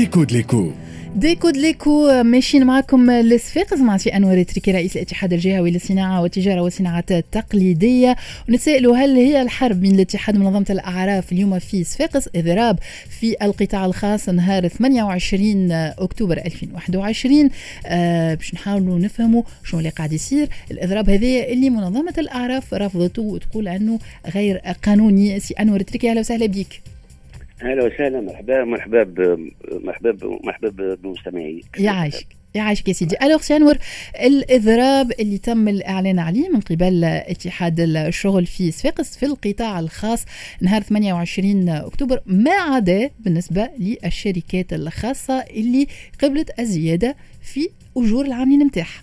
ديكود ليكو ديكود ليكو ماشيين معكم لصفاقس مع سي أنور تركي رئيس الاتحاد الجهوي للصناعة والتجارة والصناعات التقليدية، ونتسائلوا هل هي الحرب بين الاتحاد ومنظمة الأعراف اليوم في صفاقس إضراب في القطاع الخاص نهار 28 أكتوبر 2021. باش نحاولوا نفهموا شنو اللي قاعد يصير. الإضراب هذا اللي منظمة الأعراف رفضته وتقول عنه غير قانوني. سي أنور تركي أهلا وسهلا بك. اهلا وسهلا، مرحبا بمستمعي. يعيشك يا سيدي. الوغ سي أنور، الإضراب اللي تم الإعلان عليه من قبل اتحاد الشغل في صفاقس في القطاع الخاص نهار 28 أكتوبر ما عدا بالنسبة للشركات الخاصة اللي قبلت الزيادة في أجور العاملين متاعها.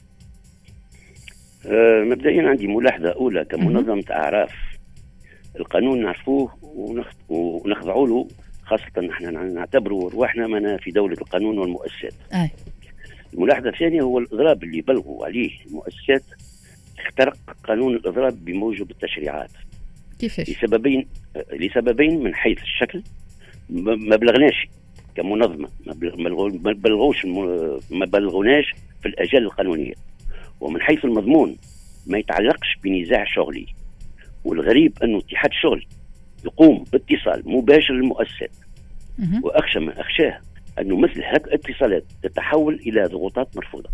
مبدئيا عندي ملاحظة أولى كمنظمة أعراف. القانون نعرفوه ونخضعوا له، خاصة نحن نعتبروا رواحنا منا في دولة القانون والمؤسسات. الملاحظة الثانية هو الإضراب اللي بلغوا عليه المؤسسات اخترق قانون الإضراب بموجب التشريعات. كيفاش؟ لسببين من حيث الشكل ما بلغناش كمنظمة، ما بلغناش في الأجال القانونية، ومن حيث المضمون ما يتعلقش بنزاع شغلي. والغريب أنه اتحاد الشغل يقوم باتصال مباشر للمؤسسات، وأخشى ما أخشاه أنه مثل هذه الاتصالات تتحول إلى ضغوطات مرفوضة.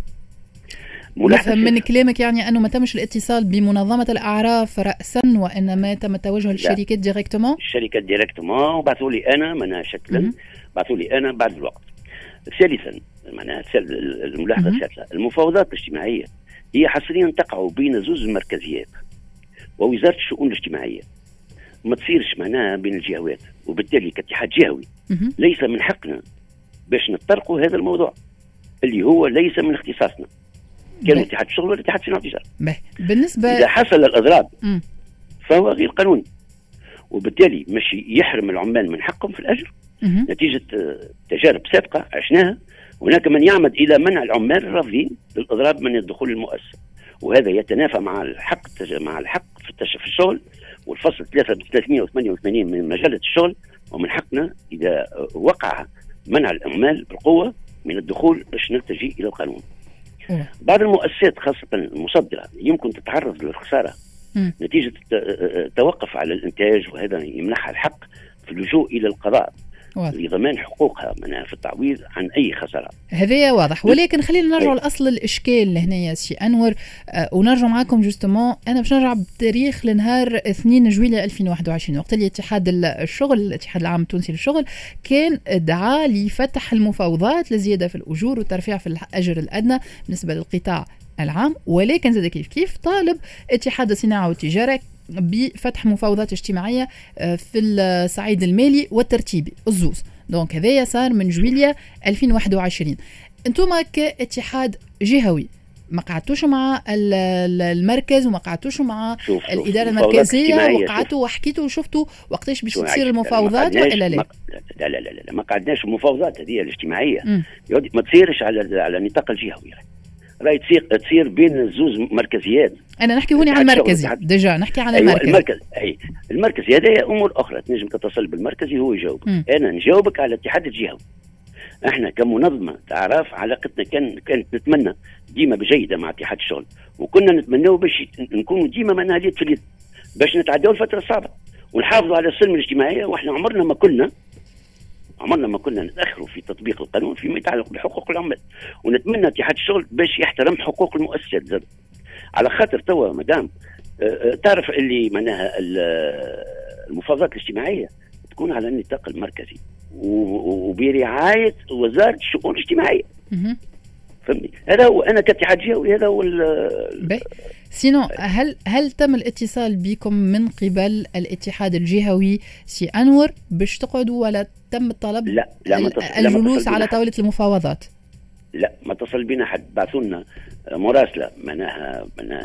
نفهم من كلامك يعني أنه ما تمش الاتصال بمنظمة الأعراف رأسا، وإنما تم التوجه للشركات ديريكتومون. الشركات ديريكتومون، وبعثوا لي أنا منها شكلا، بعثوا لي أنا بعد الوقت. ثالثا معناها الملاحظة الثالثة، المفاوضات الاجتماعية هي حصريا تقع بين زوج المركزيات ووزارة الشؤون الاجتماعية، ما تصيرش معناها بين الجهوات، وبالتالي كاتحاد جهوي ليس من حقنا باش نطرقوا هذا الموضوع اللي هو ليس من اختصاصنا كان اتحاد الشغل ولا اتحاد الصناعة والتجارة. بالنسبة إذا حصل الإضراب فهو غير قانوني، وبالتالي مش يحرم العمال من حقهم في الأجر نتيجة تجارب سابقة عشناها. هناك من يعمد إلى منع العمال الرافضين للإضراب من الدخول للمؤسسة، وهذا يتنافى مع الحق في الشغل، والفصل 388 من مجلة الشغل. ومن حقنا إذا وقع منع العمال بالقوة من الدخول باش نلتجي إلى القانون. بعض المؤسسات خاصة المصدرة يمكن تتعرض للخسارة نتيجة توقف على الإنتاج، وهذا يمنحها الحق في اللجوء إلى القضاء لضمان حقوقها منها في التعويض عن أي خسارة. هذا واضح، ولكن خلينا نرجع لأصل الإشكال هنا يا سي أنور، ونرجع معكم جوستمون. أنا باش نرجع بالتاريخ لنهار 2 جويلية 2021 وقت اللي اتحاد الشغل، الاتحاد العام التونسي للشغل، كان دعا لفتح المفاوضات لزيادة في الأجور والترفيع في الأجر الأدنى بالنسبة للقطاع العام، ولكن زاد كيف طالب اتحاد الصناعة والتجارة بفتح مفاوضات اجتماعية في الصعيد المالي والترتيبي الزوز. دونك هذايا صار من جويلية 2021. انتم كاتحاد جهوي ما قعدتوش مع المركز وما قعدتوش مع الإدارة المركزية وقعدتوا وحكيتوا وشفتوا وقتاش باش تصير المفاوضات ولا لا؟ لا ما قعدناش. المفاوضات هذه الاجتماعية ما تصيرش على نطاق الجهوي، راهي تصير بين الزوز مركزيات. انا نحكي هوني على المركزي ديجا، نحكي على المركز. المركزي هذا امور اخرى تنجم تتصل بالمركزي هو يجاوبك. انا نجاوبك على الاتحاد الجهوي. احنا كمنظمه اعراف علاقتنا كانت نتمنى ديما بجيده مع اتحاد الشغل، وكنا نتمناو باش نكونوا ديما معنا اليد في اليد باش نتعداو الفتره الصعبه ونحافظوا على السلم الاجتماعيه. واحنا عمرنا ما كنا نتاخروا في تطبيق القانون فيما يتعلق بحقوق العمال، ونتمنى اتحاد الشغل باش يحترم حقوق المؤسسات زاد. على خاطر توا مدام تعرف اللي معناها المفاوضات الاجتماعيه تكون على النطاق المركزي وبرعايه وزاره الشؤون الاجتماعيه. فهمني؟ هذا هو. انا كاتحاد جهوي هذا هو. سينو هل تم الاتصال بكم من قبل الاتحاد الجهوي سي أنور باش تقعدوا، ولا تم الطلب الجلوس على طاولة المفاوضات؟ لا، ما اتصل بنا حد. بعثوا لنا مراسلة منها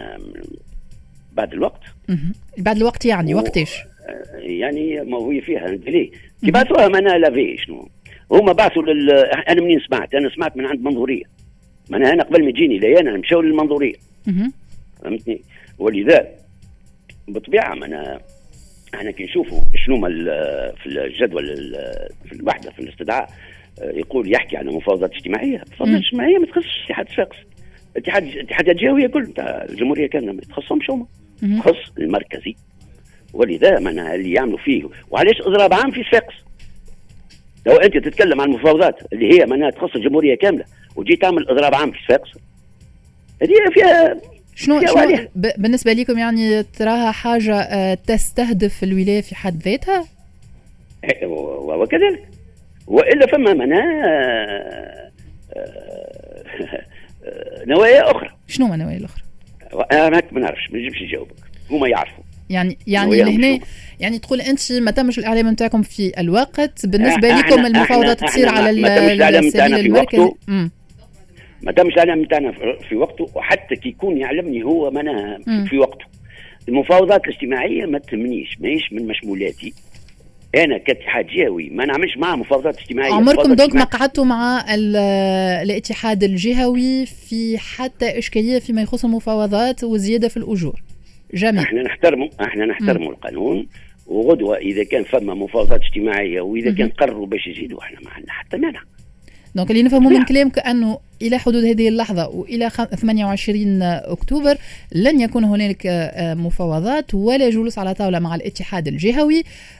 بعد الوقت. بعد الوقت يعني وقتاش؟ يعني ما هو فيها ليه بعثوها منها لافي شنو هما بعثوا انا منين انا سمعت من عند منظورية. انا قبل ما تجيني ليانا مشاو للمنظورية. فهمتني؟ ولذا بطبيعة احنا كي نشوفوا شنو في الجدول في الوحدة في الاستدعاء يقول يحكي عن مفاوضات اجتماعيه. المفاوضات الاجتماعيه ما تخصش اتحاد صفاقس، اتحاد الجهويه كل نتاع الجمهوريه كامله ما تخصهمش هما، تخص المركزي. ولذا معناها اللي يعملوا فيه وعلاش اضراب عام في صفاقس. لو انت تتكلم عن المفاوضات اللي هي معناها تخص الجمهوريه كامله وجيت تعمل اضراب عام في صفاقس، هذه فيها شنو بالنسبه لكم يعني تراها حاجه تستهدف الولايه في حد ذاتها؟ وكذلك والا فما معناها نوايا اخرى. شنو النوايا الاخرى؟ انا ما نعرفش، ما نجمش نجاوبك، هما يعرفوا. يعني لهنا يعني تقول انت ما تمش الاعلام نتاعكم في الوقت، بالنسبه لكم المفاوضات تصير على السبيل المركزي. ما تمش الاعلام نتاعنا في وقته، وحتى كي يكون يعلمني هو معناها في وقته. المفاوضات الاجتماعيه ما تهمنيش، ماهيش من مشمولاتي. انا كاتحاد جهوي ما نعملش معاه مفاوضات اجتماعيه. عمركم دونك ما قعدتوا مع الاتحاد الجهوي في حتى اشكاليه فيما يخص المفاوضات وزياده في الاجور؟ جميل. احنا نحترموا القانون، وغدوه اذا كان فما مفاوضات اجتماعيه واذا كان قرروا باش يزيدوا احنا ما عندنا حتى مانع. دونك اللي نفهموا من كلامك انه الى حدود هذه اللحظه والى 28 اكتوبر لن يكون هنالك مفاوضات ولا جلوس على طاوله مع الاتحاد الجهوي،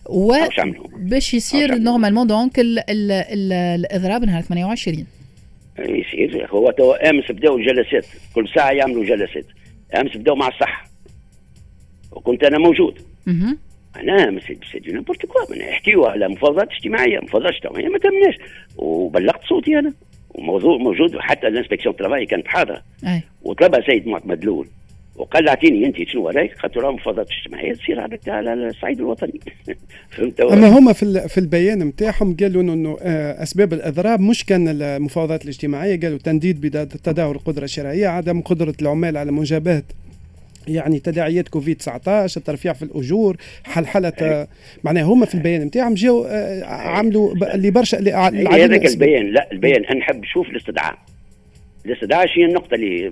وباش يصير نورمالمون دونك الاضراب نهار 28 يصير. هو تو امس بداوا الجلسات، كل ساعه يعملوا جلسات. امس بداوا مع الصحه وكنت انا موجود. انا مسجل نيمبورت كوا، من يحكيوا على مفاوضات اجتماعيه. مفاوضات اجتماعيه ما تهمناش، وبلغت صوتي انا، وموضوع موجود. حتى الانسبكسيون ترافاي كانت حاضره وطلبها سيد معتمد لول وقال اعطيني انت شنو رايك، خاطر راه مفاوضات اجتماعيه تصير على الصعيد الوطني. فهمت؟ اما هما في البيان نتاعهم قالوا انه اسباب الاضراب مش كان المفاوضات الاجتماعيه، قالوا تنديد بتداول القدره الشرائيه، عدم قدره العمال على مواجهه يعني تداعيات كوفيد 19، الترفيع في الاجور، حلحله. معناها هما في البيان نتاعهم جاوا عملوا اللي برشا هذاك البيان. لا البيان انا نحب نشوف الاستدعاء شنو النقطه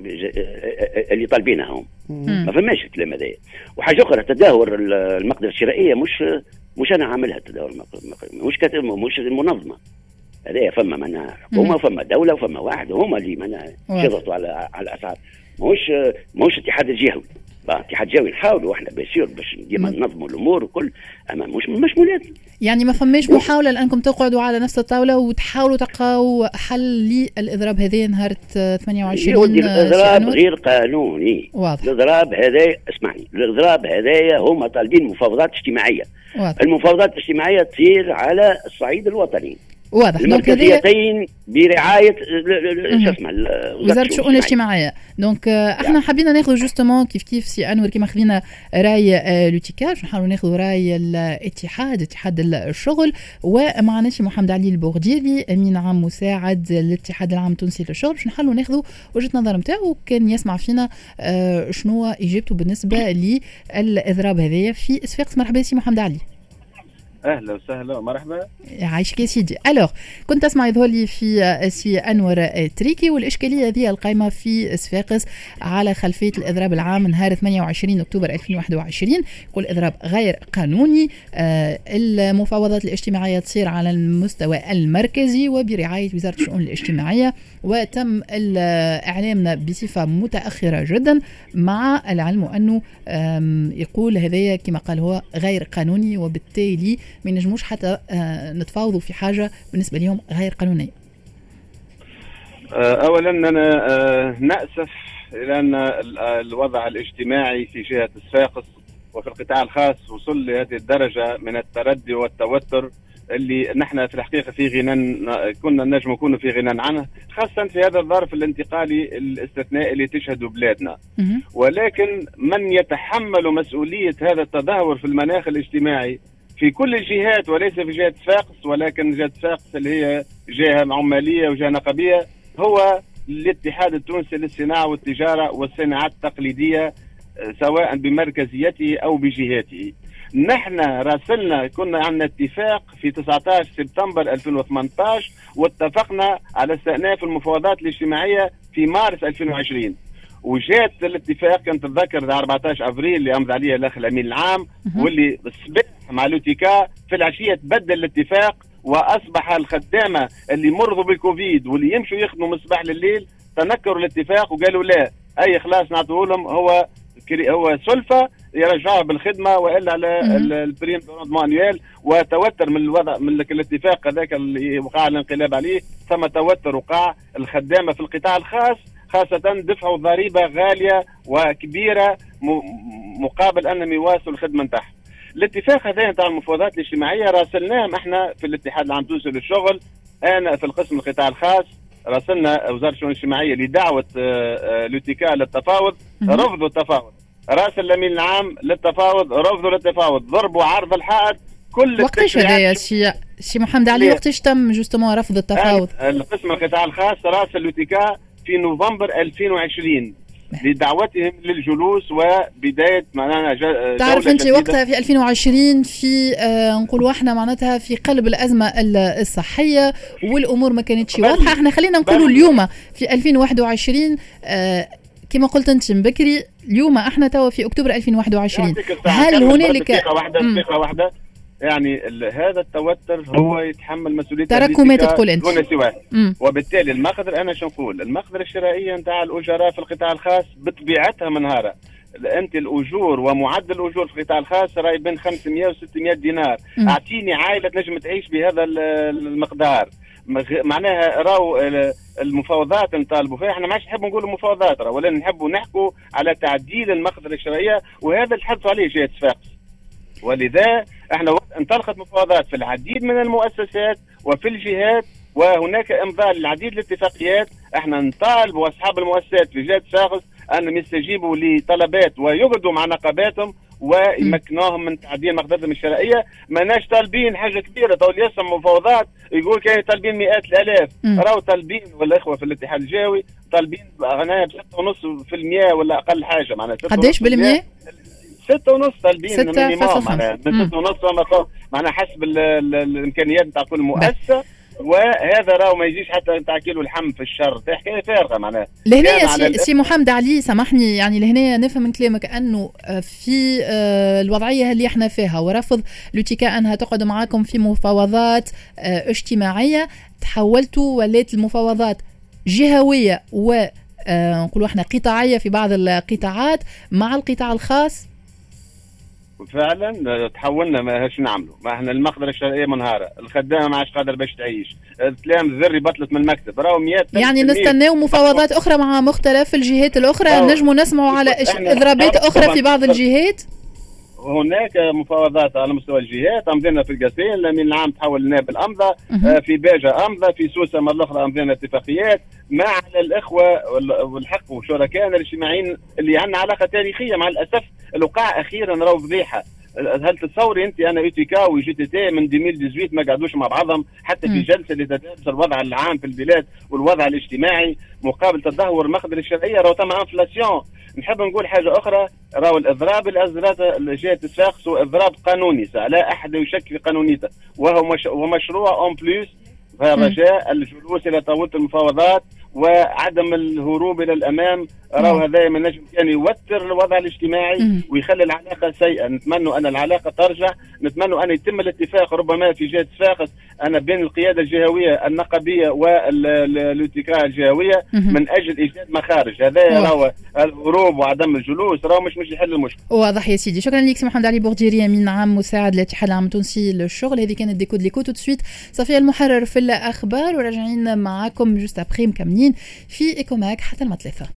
اللي طالبينها هم. ما فماش الكلام هذا. وحاجه اخرى، تداول المقدره الشرائيه مش انا عاملها. تداول مش المنظمه هذه، فما معناها حكومه وفما دوله وفما واحد هما اللي معناها يضغطوا على الاسعار. مش اتحاد الجهوي. اتحاد الجهوي نحاولوا احنا باش ديما ننظموا الامور وكل، اما مش مشمولات. يعني ما فماش محاوله لانكم تقعدوا على نفس الطاوله وتحاولوا تلقاو حل للاضراب هذا نهار 28؟ الاضراب غير قانوني. واضح. الاضراب هذا، اسمعني، الاضراب هذايا هما طالبين مفاوضات اجتماعيه. واضح. المفاوضات الاجتماعيه تصير على الصعيد الوطني. واضح. المركزيتين برعايه شو اسمه وزاره الشؤون الاجتماعيه. دونك احنا حبينا ناخذ جوستومون كيف سي انور كيما خذينا راي لوتيكا، باش نحاولوا ناخذ راي اتحاد الشغل. ومعنا سي محمد علي البوغديري امين عام مساعد الاتحاد العام التونسي للشغل، باش نحاولوا ناخذ وجهه نظر نتاعو كان يسمع فينا شنو اجابته بالنسبه للاضراب هذايا في صفاقس. مرحبا سي محمد علي. اهلا وسهلا ومرحبا. عايشك يا سيدي. الوغ كنت اسمع يظهر لي في سي انور تريكي والاشكاليه هذه القائمه في صفاقس على خلفيه الاضراب العام نهار 28 اكتوبر 2021. يقول اضراب غير قانوني. المفاوضات الاجتماعيه تصير على المستوى المركزي وبرعايه وزاره الشؤون الاجتماعيه، وتم اعلامنا بصفه متاخره جدا، مع العلم انه يقول هذايا كما قال هو غير قانوني، وبالتالي ما نجموش حتى نتفاوضوا في حاجه بالنسبه لهم غير قانونيه. اولا انا ناسف الى ان الوضع الاجتماعي في جهه صفاقس وفي القطاع الخاص وصل لهذه الدرجه من التردي والتوتر اللي نحن في الحقيقه في غنى كنا نجم نكون في غنى عنه، خاصه في هذا الظرف الانتقالي الاستثنائي اللي تشهده بلادنا. ولكن من يتحمل مسؤوليه هذا التدهور في المناخ الاجتماعي في كل الجهات وليس في جهه صفاقس، ولكن جهه صفاقس اللي هي جهه عماليه وجهه نقابيه، هو الاتحاد التونسي للصناعه والتجاره والصناعات التقليديه، سواء بمركزيته او بجهاته. نحن راسلنا كنا عندنا اتفاق في 19 سبتمبر 2018 واتفقنا على استئناف المفاوضات الاجتماعيه في مارس 2020، وجات الاتفاق كانت تتذكر 14 ابريل اللي امضى عليه الاخ الامين العام، واللي الصباح مع لوتيكا في العشيه تبدل الاتفاق واصبح الخدامه اللي مرضوا بالكوفيد واللي يمشوا يخدموا من الصباح لليل تنكروا الاتفاق وقالوا لا، اي خلاص نعطوه لهم هو سلفه يرجعوها بالخدمه والا على البريم دوروندمون انيوال. وتوتر من الوضع من الاتفاق هذاك اللي وقع الانقلاب عليه، ثم توتر وقع الخدامه في القطاع الخاص خاصه دفعوا ضريبه غاليه وكبيره مقابل انهم يواصلوا الخدمه نتاعهم. الاتفاق هذا نتاع المفاوضات الاجتماعيه راسلناهم احنا في الاتحاد العام التونسي للشغل، انا في القسم القطاع الخاص راسلنا وزاره الشؤون الاجتماعيه لدعوه لوتيكا للتفاوض، رفضوا التفاوض. راسل الامين العام للتفاوض، رفضوا للتفاوض، ضربوا عرض الحائط. كل وقتاش هذا يا سي محمد علي؟ وقتاش تم جوستومون رفض التفاوض؟ القسم القطاع الخاص راسل لوتيكا في نوفمبر 2020 لدعوتهم للجلوس وبدايه معناها تعرف انت وقتها في 2020 في نقولوا احنا معناتها في قلب الازمه الصحيه والامور ما كانتش واضحه. احنا خلينا نقولوا اليوم في 2021 كما قلت انت من بكري، اليوم احنا توا في اكتوبر 2021. هل هنالك دقيقه واحده يعني هذا التوتر هو يتحمل مسؤوليه تراكمات تقول انت دون سواه. وبالتالي المقدر انا شو نقول، المقدره الشرائيه نتاع الاجراء في القطاع الخاص بطبيعتها منهاره. انت الاجور ومعدل الاجور في القطاع الخاص راهي بين 500 و 600 دينار. اعطيني عائله تنجم تعيش بهذا المقدار. معناها راهو المفاوضات نطالبوا فيها، احنا ما عادش نحبوا نقولوا مفاوضات ولا نحبوا نحكوا على تعديل المقدره الشرائيه، وهذا اللي حدثوا عليه جهه صفاقس. ولذا احنا انطلقت مفاوضات في العديد من المؤسسات وفي الجهات، وهناك امضاء للعديد الاتفاقيات. احنا نطالب اصحاب المؤسسات في جهه صفاقس انهم يستجيبوا لطلبات ويقعدوا مع نقاباتهم ويمكنوهم من تعديل مقدرتهم الشرائيه. ماناش طالبين حاجه كبيره، تو يسمى مفاوضات يقول كانوا طالبين مئات الالاف، راهو طالبين والاخوه في الاتحاد الجوي طالبين غنايه ب 6.5% ولا اقل حاجه. معناها قداش بالمية؟ 6.5 طالبين مينيموم، معناها من 6.5 معناها حسب الامكانيات نتاع كل مؤسسه. وهذا راهو ما يجيش حتى نتاع كيلو اللحم في الشهر، حكايه فارغه. معناها لهنا سي محمد علي سامحني، يعني لهنا نفهم من كلامك انه في الوضعيه اللي احنا فيها ورفض لوتيكا انها تقعد معاكم في مفاوضات اجتماعيه، تحولتوا ولات المفاوضات جهويه ونقولوا احنا قطاعيه في بعض القطاعات مع القطاع الخاص. فعلا تحولنا، ما هاش نعملوا، ما احنا المقدره الشرعيه منهاره، الخدامه ما عادش قادر باش تعيش، الكلام الذري بطلت من المكتب، راهو 100. يعني نستناو مفاوضات اخرى مع مختلف الجهات الاخرى، نجموا نسمعوا على اضرابات اخرى في بعض الجهات. هناك مفاوضات على مستوى الجهات، امضينا في القاسين، الامين العام تحول لنا بالامضه، في باجه امضى، في سوسه مره اخرى امضينا اتفاقيات مع الاخوه والحق وشركائنا الاجتماعيين اللي عندنا علاقه تاريخيه. مع الاسف الوقع اخيرا راهو فضيحه. هل تتصوري انت انا يوتيكا وجي تي تي من 2018 ما قعدوش مع بعضهم حتى في جلسه لتدارس الوضع العام في البلاد والوضع الاجتماعي مقابل تدهور المقدره الشرعيه؟ راهو تم انفلاسيون. نحب نقول حاجه اخرى، راهو الاضراب اللي اصدرته جهه صفاقس هو اضراب قانوني، لا احد يشك في قانونيته، وهو مشروع اون بلوس، رجاء الجلوس الى طاوله المفاوضات وعدم الهروب الى الامام. راهو هذا من نجم كان يوتر الوضع الاجتماعي ويخلي العلاقه سيئه. نتمنى ان العلاقه ترجع، نتمنى ان يتم الاتفاق ربما في جهه صفاقس انا بين القياده الجهويه النقابيه والاتكاء الجهويه من اجل ايجاد مخارج. هذا راهو الهروب وعدم الجلوس راهو مش يحل المشكله. واضح يا سيدي. شكرا لك سي محمد علي بوغجيري، امين عام مساعد الاتحاد العام التونسي للشغل. هذه كانت ديكود ليكو. تو سويت صفيه المحرر في الاخبار، وراجعين معاكم جوست ابخي مكملين في ايكوماك حتى المطلفه.